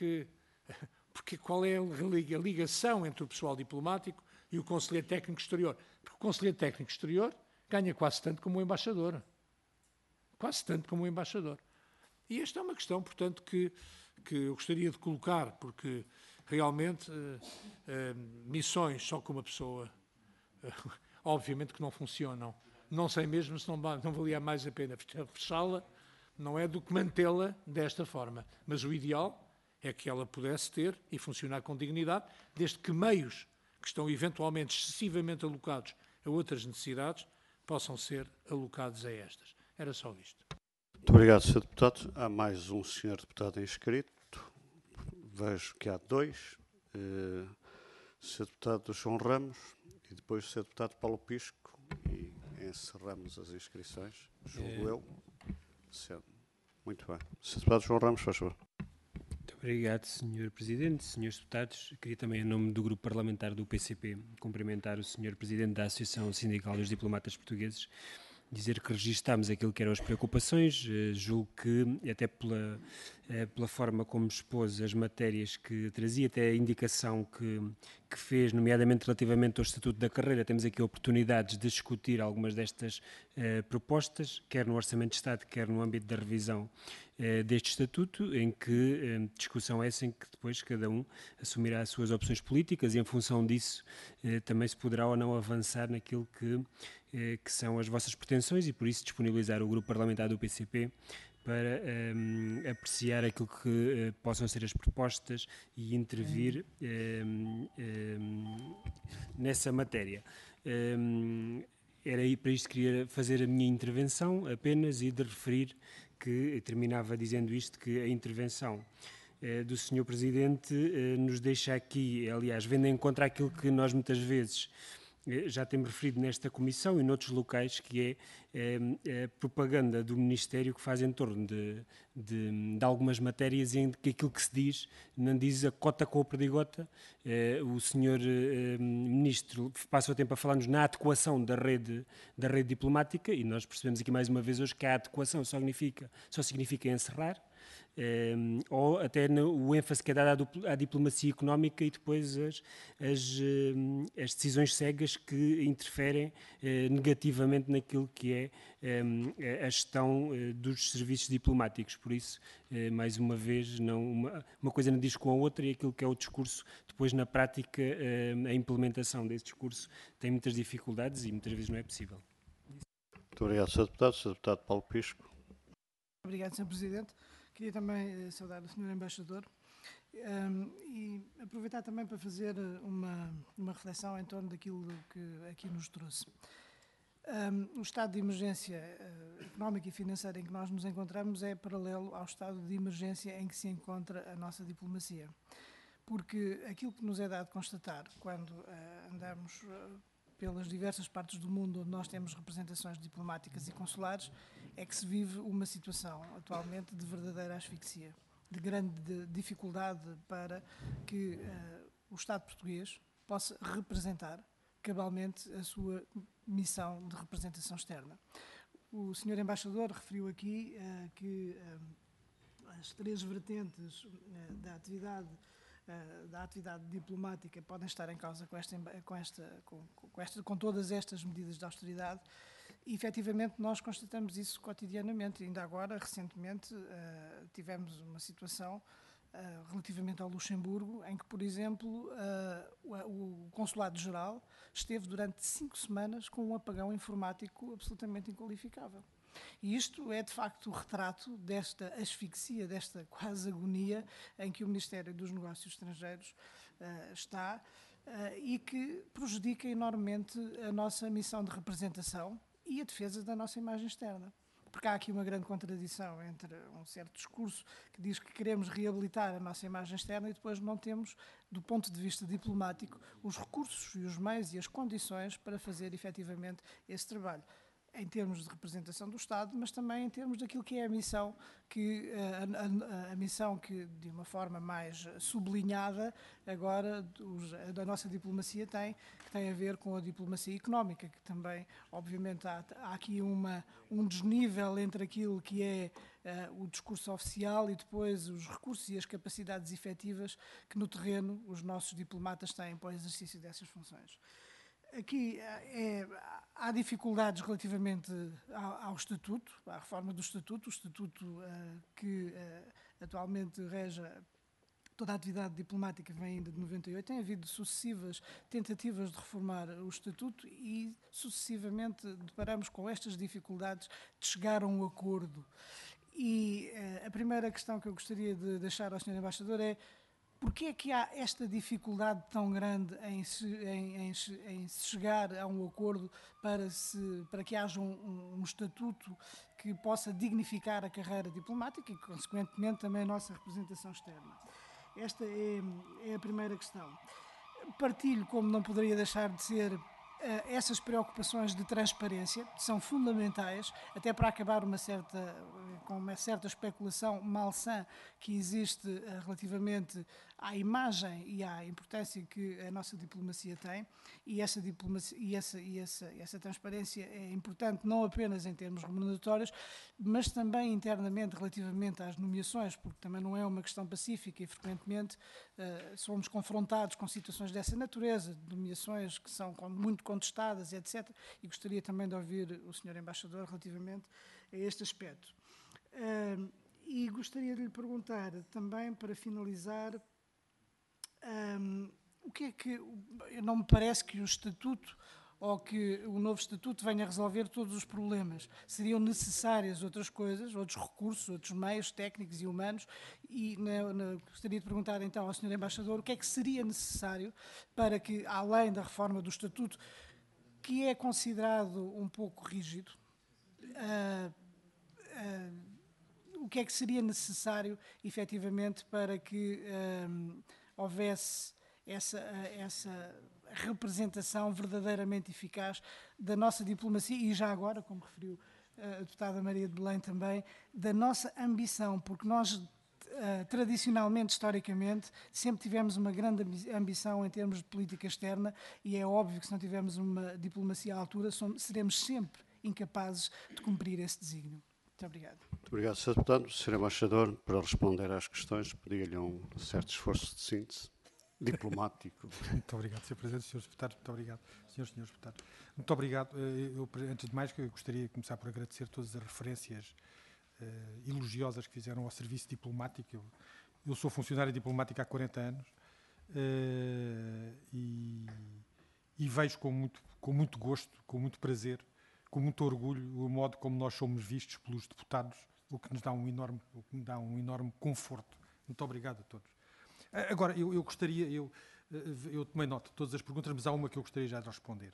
qual é a ligação entre o pessoal diplomático e o Conselheiro Técnico Exterior? Porque o Conselheiro Técnico Exterior ganha quase tanto como o Embaixador. Quase tanto como o Embaixador. E esta é uma questão, portanto, que eu gostaria de colocar, porque realmente missões só com uma pessoa, obviamente que não funcionam. Não sei mesmo se não valia mais a pena fechá-la, não é do que mantê-la desta forma. Mas o ideal é que ela pudesse ter e funcionar com dignidade, desde que meios que estão eventualmente excessivamente alocados a outras necessidades possam ser alocados a estas. Era só isto. Muito obrigado, Sr. Deputado. Há mais um Sr. Deputado inscrito. Vejo que há 2. Sr. Deputado João Ramos e depois o Sr. Deputado Paulo Pisco. E encerramos as inscrições, julgo eu. Muito bem. Sr. Deputado João Ramos, faz favor. Muito obrigado, Sr. Presidente. Senhores Deputados, queria também, em nome do Grupo Parlamentar do PCP, cumprimentar o Sr. Presidente da Associação Sindical dos Diplomatas Portugueses, dizer que registámos aquilo que eram as preocupações, julgo que até pela forma como expôs as matérias que trazia, até a indicação que fez, nomeadamente relativamente ao Estatuto da Carreira, temos aqui oportunidades de discutir algumas destas propostas, quer no Orçamento de Estado, quer no âmbito da revisão deste Estatuto, em que discussão essa em que depois cada um assumirá as suas opções políticas e em função disso também se poderá ou não avançar naquilo que são as vossas pretensões e por isso disponibilizar o Grupo Parlamentar do PCP para apreciar aquilo que possam ser as propostas e intervir nessa matéria. Era aí para isto que queria fazer a minha intervenção apenas e de referir que, terminava dizendo isto, que a intervenção do Sr. Presidente nos deixa aqui, aliás, vendo em conta aquilo que nós muitas vezes já temos referido nesta comissão e noutros locais, que é a propaganda do Ministério que faz em torno de algumas matérias em que aquilo que se diz não diz a cota com a perdigota. O senhor Ministro passa o tempo a falar-nos na adequação da rede diplomática e nós percebemos aqui mais uma vez hoje que a adequação só significa encerrar. Ou até o ênfase que é dado à diplomacia económica e depois as decisões cegas que interferem negativamente naquilo que é a gestão dos serviços diplomáticos. Por isso, mais uma vez, uma coisa não diz com a outra e aquilo que é o discurso, depois na prática, a implementação desse discurso tem muitas dificuldades e muitas vezes não é possível. Muito obrigado, Sr. Deputado. Sr. Deputado Paulo Pisco. Obrigado, Sr. Presidente. Queria também saudar o Sr. Embaixador e aproveitar também para fazer uma reflexão em torno daquilo que aqui nos trouxe. O estado de emergência económica e financeira em que nós nos encontramos é paralelo ao estado de emergência em que se encontra a nossa diplomacia. Porque aquilo que nos é dado constatar quando andarmos pelas diversas partes do mundo onde nós temos representações diplomáticas e consulares, é que se vive uma situação atualmente de verdadeira asfixia, de grande dificuldade para que o Estado português possa representar cabalmente a sua missão de representação externa. O Sr. Embaixador referiu aqui que as três vertentes da atividade diplomática podem estar em causa com todas estas medidas de austeridade, e efetivamente nós constatamos isso cotidianamente. Ainda agora, recentemente, tivemos uma situação relativamente ao Luxemburgo, em que, por exemplo, o Consulado-Geral esteve durante 5 semanas com um apagão informático absolutamente inqualificável. E isto é, de facto, o retrato desta asfixia, desta quase agonia em que o Ministério dos Negócios Estrangeiros está e que prejudica enormemente a nossa missão de representação e a defesa da nossa imagem externa. Porque há aqui uma grande contradição entre um certo discurso que diz que queremos reabilitar a nossa imagem externa e depois não temos, do ponto de vista diplomático, os recursos e os meios e as condições para fazer efetivamente esse trabalho, em termos de representação do Estado, mas também em termos daquilo que é a missão a missão que, de uma forma mais sublinhada, agora a nossa diplomacia tem, que tem a ver com a diplomacia económica, que também, obviamente, há aqui um desnível entre aquilo que é o discurso oficial e depois os recursos e as capacidades efetivas que no terreno os nossos diplomatas têm para o exercício dessas funções. Aqui há dificuldades relativamente ao Estatuto, à reforma do Estatuto, o Estatuto que atualmente rege toda a atividade diplomática vem ainda de 98, tem havido sucessivas tentativas de reformar o Estatuto e sucessivamente deparamos com estas dificuldades de chegar a um acordo. E a primeira questão que eu gostaria de deixar ao Sr. Embaixador é: porquê é que há esta dificuldade tão grande em se chegar a um acordo para que haja um estatuto que possa dignificar a carreira diplomática e, consequentemente, também a nossa representação externa? Esta é a primeira questão. Partilho, como não poderia deixar de ser, essas preocupações de transparência, que são fundamentais, até para acabar com uma certa especulação malsã que existe relativamente à imagem e à importância que a nossa diplomacia tem, e essa transparência é importante não apenas em termos remuneratórios, mas também internamente relativamente às nomeações, porque também não é uma questão pacífica e frequentemente somos confrontados com situações dessa natureza, de nomeações que são muito contestadas, etc. E gostaria também de ouvir o Sr. Embaixador relativamente a este aspecto. E gostaria de lhe perguntar também, para finalizar, o que é que... Não me parece que o Estatuto ou que o novo Estatuto venha a resolver todos os problemas. Seriam necessárias outras coisas, outros recursos, outros meios técnicos e humanos, e gostaria de perguntar então ao Sr. Embaixador o que é que seria necessário para que, além da reforma do Estatuto, que é considerado um pouco rígido, o que é que seria necessário, efetivamente, para que houvesse essa representação verdadeiramente eficaz da nossa diplomacia e já agora, como referiu a deputada Maria de Belém também, da nossa ambição, porque nós tradicionalmente, historicamente, sempre tivemos uma grande ambição em termos de política externa e é óbvio que se não tivermos uma diplomacia à altura, seremos sempre incapazes de cumprir esse desígnio. Muito obrigado. Muito obrigado, Sr. Deputado. Sr. Embaixador, para responder às questões, pedia-lhe um certo esforço de síntese diplomático. Muito obrigado, Sr. Presidente, Srs. Deputados, muito obrigado, Srs. Deputados. Muito obrigado. Antes de mais, eu gostaria de começar por agradecer todas as referências elogiosas que fizeram ao serviço diplomático. Eu sou funcionário diplomático há 40 anos e vejo com muito gosto, com muito prazer, com muito orgulho, o modo como nós somos vistos pelos deputados, o que nos dá um enorme conforto. Muito obrigado a todos. Agora, eu gostaria, eu tomei nota de todas as perguntas, mas há uma que eu gostaria já de responder.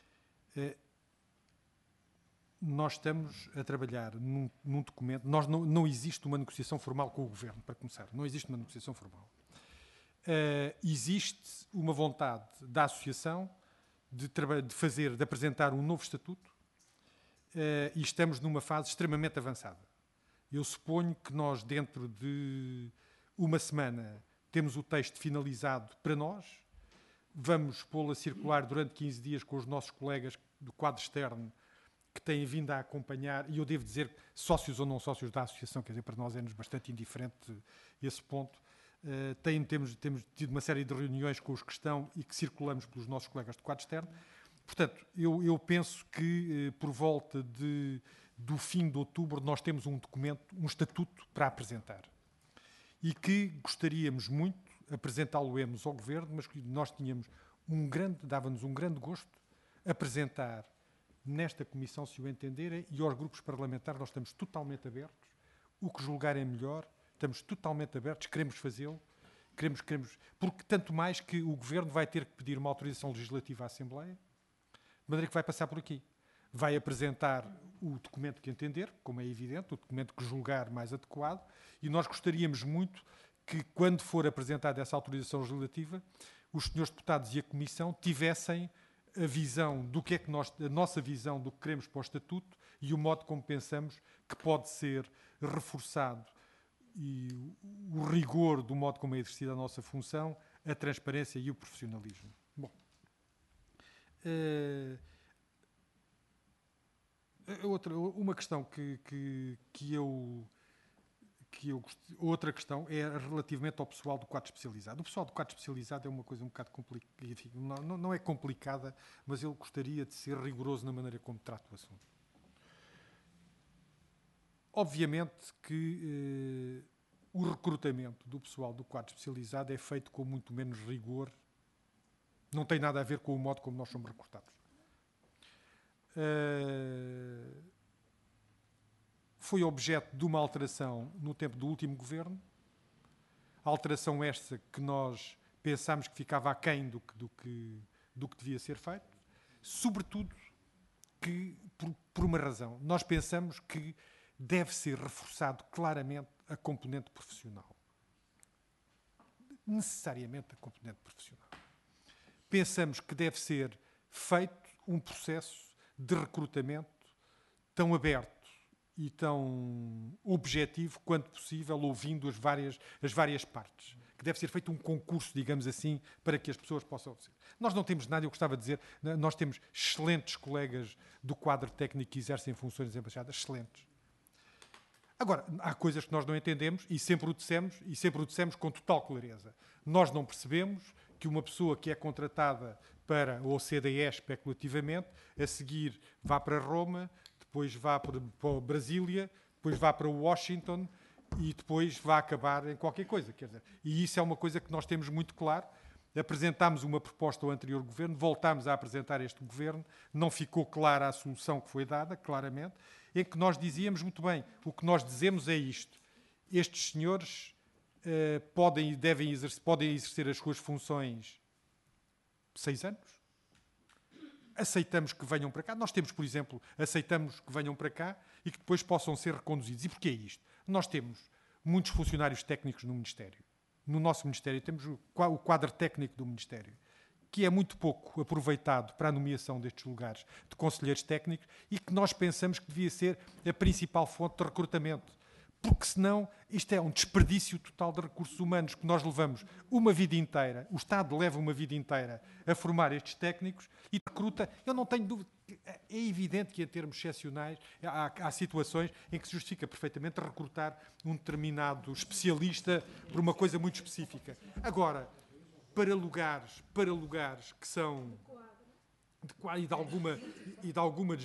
Nós estamos a trabalhar num documento, não existe uma negociação formal com o Governo, para começar, não existe uma negociação formal. Existe uma vontade da Associação de apresentar um novo estatuto e estamos numa fase extremamente avançada. Eu suponho que nós, dentro de uma semana, temos o texto finalizado para nós, vamos pô-lo a circular durante 15 dias com os nossos colegas do quadro externo que têm vindo a acompanhar, e eu devo dizer, sócios ou não sócios da associação, quer dizer, para nós é-nos bastante indiferente esse ponto. Temos tido uma série de reuniões com os que estão e que circulamos pelos nossos colegas do quadro externo. Portanto, eu penso que por volta do fim de outubro nós temos um documento, um estatuto para apresentar. E que gostaríamos muito, apresentá-lo-emos ao Governo, mas que nós tínhamos dava-nos um grande gosto apresentar nesta Comissão, se o entenderem, e aos grupos parlamentares nós estamos totalmente abertos, o que julgarem melhor, estamos totalmente abertos, queremos fazê-lo, queremos, porque tanto mais que o Governo vai ter que pedir uma autorização legislativa à Assembleia, de maneira que vai passar por aqui. Vai apresentar o documento que entender, como é evidente, o documento que julgar mais adequado, e nós gostaríamos muito que, quando for apresentada essa autorização legislativa, os senhores deputados e a Comissão tivessem a visão do que é que a nossa visão do que queremos para o Estatuto e o modo como pensamos que pode ser reforçado e o rigor do modo como é exercida a nossa função, a transparência e o profissionalismo. Bom, uma questão outra questão é relativamente ao pessoal do quadro especializado. O pessoal do quadro especializado é uma coisa um bocado complicada, enfim, não é complicada, mas eu gostaria de ser rigoroso na maneira como trato o assunto. Obviamente que o recrutamento do pessoal do quadro especializado é feito com muito menos rigor, não tem nada a ver com o modo como nós somos recrutados. Foi objeto de uma alteração no tempo do último governo, alteração esta que nós pensámos que ficava aquém do que devia ser feito, sobretudo que, por uma razão, nós pensamos que deve ser reforçado claramente a componente profissional. Necessariamente a componente profissional. Pensamos que deve ser feito um processo de recrutamento tão aberto e tão objetivo quanto possível, ouvindo as várias partes. Que deve ser feito um concurso, digamos assim, para que as pessoas possam ser. Nós não temos nada, eu gostava de dizer, nós temos excelentes colegas do quadro técnico que exercem funções de embaixada, excelentes. Agora, há coisas que nós não entendemos e sempre o dissemos com total clareza. Nós não percebemos que uma pessoa que é contratada para o OCDE especulativamente, a seguir vá para Roma, depois vá para Brasília, depois vá para Washington e depois vá acabar em qualquer coisa. Quer dizer, e isso é uma coisa que nós temos muito claro. Apresentámos uma proposta ao anterior governo, voltámos a apresentar este governo, não ficou clara a solução que foi dada, claramente, em que nós dizíamos muito bem, o que nós dizemos é isto. Estes senhores podem exercer as suas funções 6 anos. Aceitamos que venham para cá. Nós temos, por exemplo, aceitamos que venham para cá e que depois possam ser reconduzidos. E porquê isto? Nós temos muitos funcionários técnicos no Ministério. No nosso Ministério temos o quadro técnico do Ministério, que é muito pouco aproveitado para a nomeação destes lugares de conselheiros técnicos e que nós pensamos que devia ser a principal fonte de recrutamento. Porque senão isto é um desperdício total de recursos humanos que nós levamos uma vida inteira, o Estado leva uma vida inteira a formar estes técnicos e recruta, eu não tenho dúvida, é evidente que em termos excepcionais há situações em que se justifica perfeitamente recrutar um determinado especialista por uma coisa muito específica. Agora, para lugares que são de alguma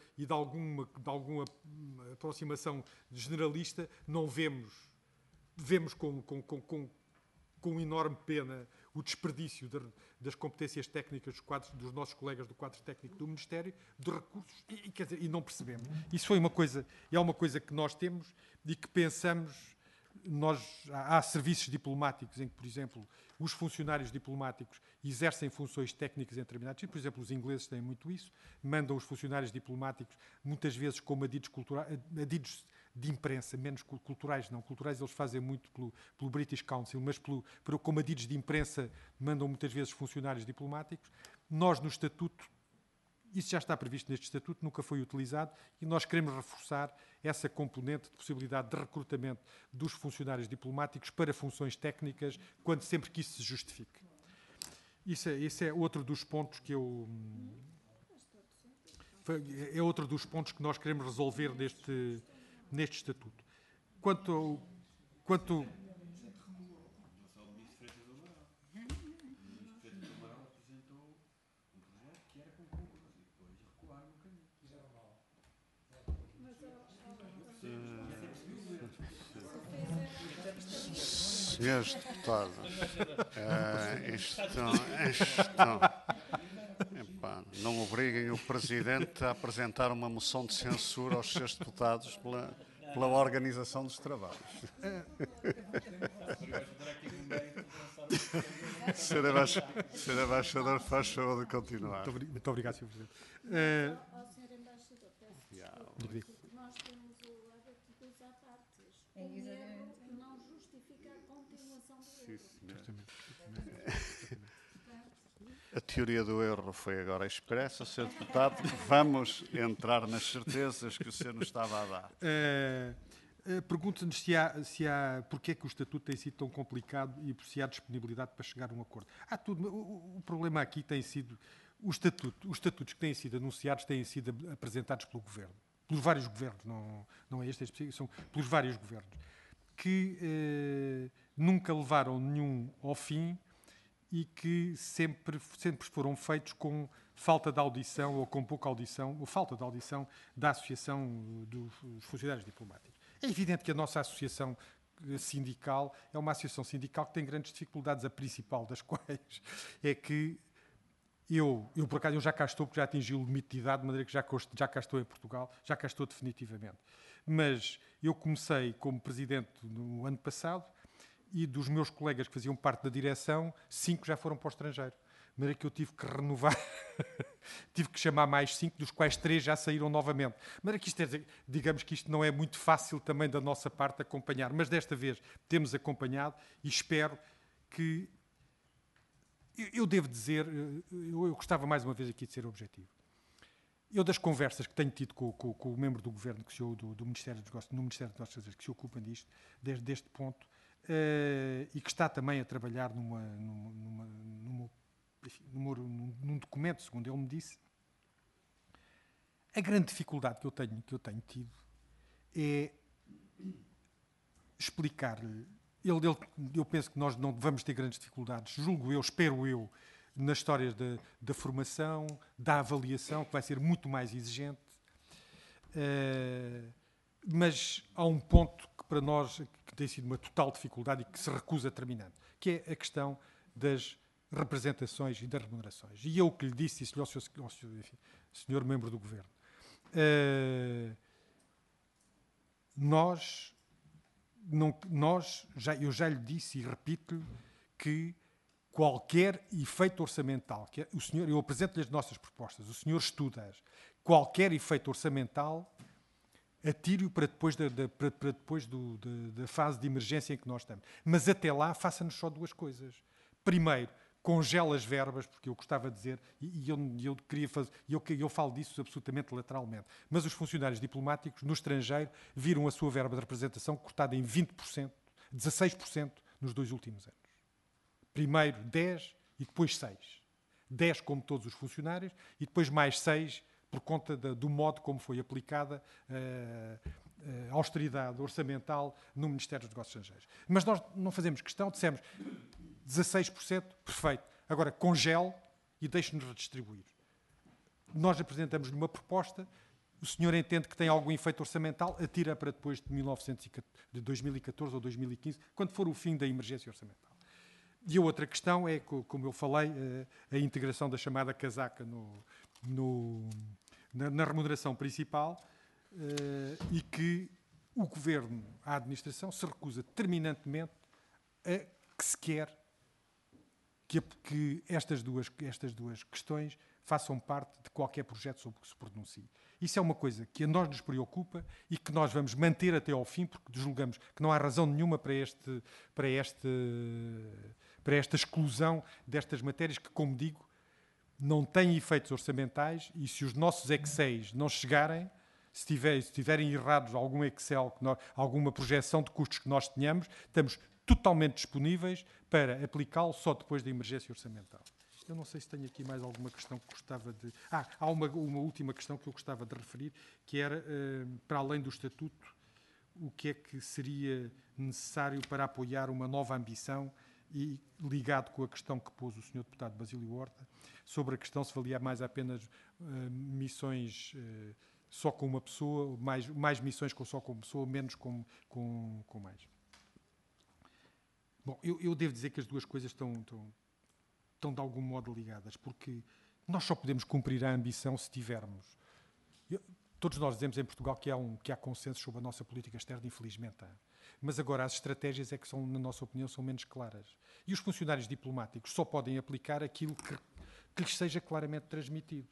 aproximação generalista, não vemos com enorme pena o desperdício das competências técnicas dos nossos colegas do quadro técnico do Ministério, de recursos, e não percebemos. Isso é uma coisa que nós temos e que pensamos. Há serviços diplomáticos em que, por exemplo, os funcionários diplomáticos exercem funções técnicas em determinados, e, por exemplo, os ingleses têm muito isso, mandam os funcionários diplomáticos muitas vezes como adidos de imprensa, menos culturais não. Culturais eles fazem muito pelo British Council, mas como adidos de imprensa mandam muitas vezes funcionários diplomáticos. Nós, no Estatuto, isso já está previsto neste Estatuto, nunca foi utilizado, e nós queremos reforçar essa componente de possibilidade de recrutamento dos funcionários diplomáticos para funções técnicas, sempre que isso se justifique. Isso é outro dos pontos que é outro dos pontos que nós queremos resolver neste Estatuto. Quanto Senhores deputados, não obriguem o Presidente a apresentar uma moção de censura aos seus deputados pela organização dos trabalhos. Sr. Embaixador, faz favor de continuar. Muito obrigado, Sr. Presidente. Sr. Embaixador, peço desculpa, nós temos o hábito dos apartes. O erro não justifica a continuação do erro. A teoria do erro foi agora expressa, Sr. Deputado. Vamos entrar nas certezas que o senhor nos estava a dar. Pergunta-nos porque é que o Estatuto tem sido tão complicado e se há disponibilidade para chegar a um acordo. O problema aqui tem sido os estatutos que têm sido anunciados têm sido apresentados pelo Governo, pelos vários governos, não é este específico, são pelos vários governos, que nunca levaram nenhum ao fim e que sempre foram feitos com falta de audição ou com pouca audição, ou falta de audição da Associação dos Funcionários Diplomáticos. É evidente que a nossa associação sindical é uma associação sindical que tem grandes dificuldades, a principal das quais é que eu por acaso, já cá estou, porque já atingi o limite de idade, de maneira que já cá estou em Portugal, já cá estou definitivamente. Mas eu comecei como presidente no ano passado e dos meus colegas que faziam parte da direção, 5 já foram para o estrangeiro. De maneira que eu tive que renovar, tive que chamar mais 5, dos quais 3 já saíram novamente. De maneira que digamos que isto não é muito fácil também da nossa parte acompanhar, mas desta vez temos acompanhado e espero que... Eu devo dizer, eu gostava mais uma vez aqui de ser objetivo. Eu, das conversas que tenho tido com o membro do Governo do Ministério dos Negócios, que se ocupa disto, desde este ponto, e que está também a trabalhar num documento, segundo ele me disse, a grande dificuldade que eu tenho tido é explicar-lhe. Eu penso que nós não vamos ter grandes dificuldades, espero eu, nas histórias da formação, da avaliação, que vai ser muito mais exigente, mas há um ponto que para nós que tem sido uma total dificuldade e que se recusa terminante, que é a questão das representações e das remunerações. E eu que lhe disse, isso ao senhor membro do Governo, eu já lhe disse e repito-lhe que qualquer efeito orçamental, eu apresento-lhe as nossas propostas, o senhor estuda-as, qualquer efeito orçamental, atire-o para depois da fase de emergência em que nós estamos. Mas até lá, faça-nos só 2 coisas. Primeiro, congela as verbas, porque eu gostava de dizer, e eu queria fazer, eu falo disso absolutamente lateralmente, mas os funcionários diplomáticos no estrangeiro viram a sua verba de representação cortada em 20%, 16% nos 2 últimos anos. Primeiro 10 e depois 6. 10 como todos os funcionários e depois mais 6 por conta do modo como foi aplicada a austeridade orçamental no Ministério dos Negócios Estrangeiros. Mas nós não fazemos questão, dissemos 16%, perfeito. Agora congele e deixe-nos redistribuir. Nós apresentamos-lhe uma proposta, o senhor entende que tem algum efeito orçamental, atira para depois de 2014 ou 2015, quando for o fim da emergência orçamental. E a outra questão é, como eu falei, a integração da chamada casaca na remuneração principal, e que o Governo, a administração, se recusa terminantemente a que se quer que estas duas questões façam parte de qualquer projeto sobre o que se pronuncie. Isso é uma coisa que a nós nos preocupa e que nós vamos manter até ao fim, porque julgamos que não há razão nenhuma para esta exclusão destas matérias que, como digo, não tem efeitos orçamentais e se os nossos Exceis não chegarem, se tiverem errados algum Excel, alguma projeção de custos que nós tenhamos, estamos totalmente disponíveis para aplicá-lo só depois da emergência orçamental. Eu não sei se tenho aqui mais alguma questão que gostava de... há uma última questão que eu gostava de referir, que era, para além do Estatuto, o que é que seria necessário para apoiar uma nova ambição e ligado com a questão que pôs o Sr. Deputado Basílio Horta, sobre a questão se valia mais apenas missões só com uma pessoa, mais missões só com uma pessoa, menos com mais. Bom, eu devo dizer que as duas coisas estão de algum modo ligadas, porque nós só podemos cumprir a ambição se tivermos. Todos nós dizemos em Portugal que há consenso sobre a nossa política externa, infelizmente há. Mas agora as estratégias é que são, na nossa opinião, são menos claras. E os funcionários diplomáticos só podem aplicar aquilo que lhes seja claramente transmitido.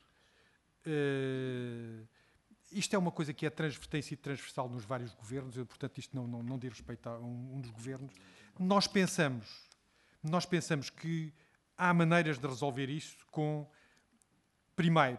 Isto é uma coisa que tem sido transversal nos vários governos, e, portanto isto não diz respeito a um dos governos. Nós pensamos que há maneiras de resolver isto com, primeiro,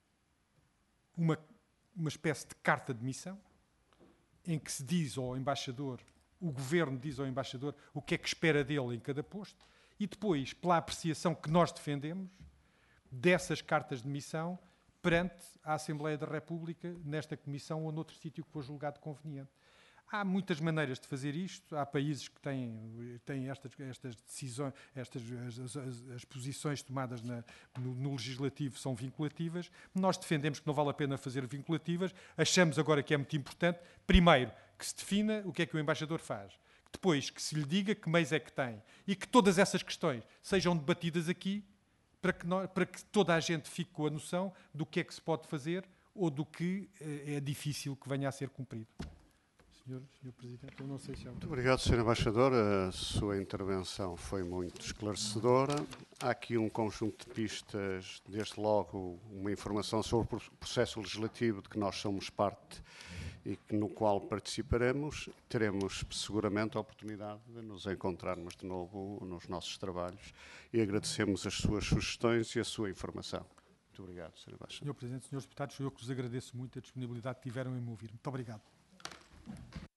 uma espécie de carta de missão, em que se diz ao embaixador, o governo diz ao embaixador o que é que espera dele em cada posto, e depois, pela apreciação que nós defendemos dessas cartas de missão perante a Assembleia da República, nesta comissão ou noutro sítio que for julgado conveniente. Há muitas maneiras de fazer isto. Há países que têm estas decisões, as posições tomadas no legislativo são vinculativas. Nós defendemos que não vale a pena fazer vinculativas. Achamos agora que é muito importante, primeiro, que se defina o que é que o embaixador faz. Depois, que se lhe diga que meios é que tem. E que todas essas questões sejam debatidas aqui para que toda a gente fique com a noção do que é que se pode fazer ou do que é difícil que venha a ser cumprido. Senhor Presidente, eu não sei se há... Muito obrigado, Sr. Embaixador. A sua intervenção foi muito esclarecedora. Há aqui um conjunto de pistas, desde logo uma informação sobre o processo legislativo de que nós somos parte e no qual participaremos. Teremos seguramente a oportunidade de nos encontrarmos de novo nos nossos trabalhos e agradecemos as suas sugestões e a sua informação. Muito obrigado, Sr. Embaixador. Senhor Presidente, senhores deputados, eu que vos agradeço muito a disponibilidade que tiveram em me ouvir. Muito obrigado.